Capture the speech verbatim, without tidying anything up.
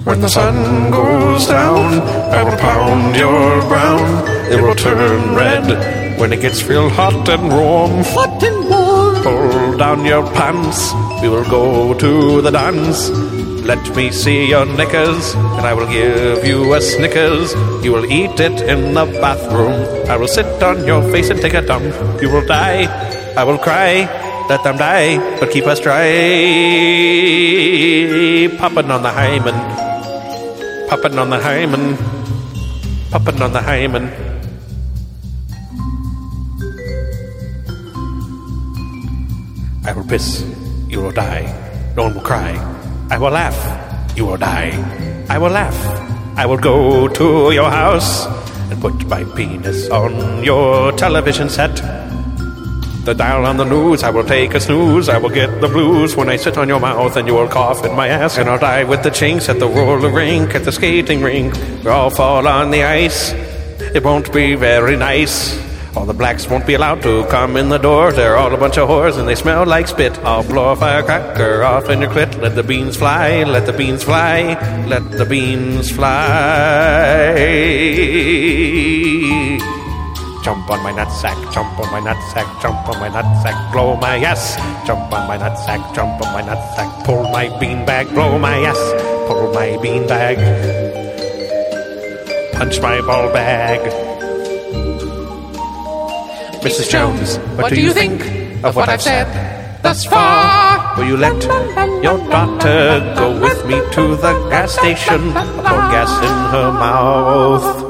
When the sun goes down, I will pound your brown. It will turn red when it gets real hot and warm. Hot and warm. Pull down your pants, we will go to the dance. Let me see your knickers, and I will give you a Snickers. You will eat it in the bathroom. I will sit on your face and take a dump. You will die, I will cry. Let them die, but keep us dry. Poppin' on the hymen, poppin' on the hymen, poppin' on the hymen. I will piss, you will die. No one will cry. I will laugh, you will die. I will laugh, I will go to your house and put my penis on your television set. The dial on the news, I will take a snooze. I will get the blues when I sit on your mouth and you will cough in my ass. And I'll die with the chinks at the roller rink, at the skating rink. We'll all fall on the ice. It won't be very nice. All the blacks won't be allowed to come in the door. They're all a bunch of whores and they smell like spit. I'll blow a firecracker off in your clit. Let the beans fly, let the beans fly, let the beans fly. Jump on my nutsack, jump on my nutsack, jump on my nutsack, blow my ass. Jump on my nutsack, jump on my nutsack, pull my beanbag, blow my ass. Pull my beanbag, punch my ball bag. Missus Jones, what, what do you think of what I've said thus far? Will you let your daughter go with me to the gas station? I'll pour gas in her mouth.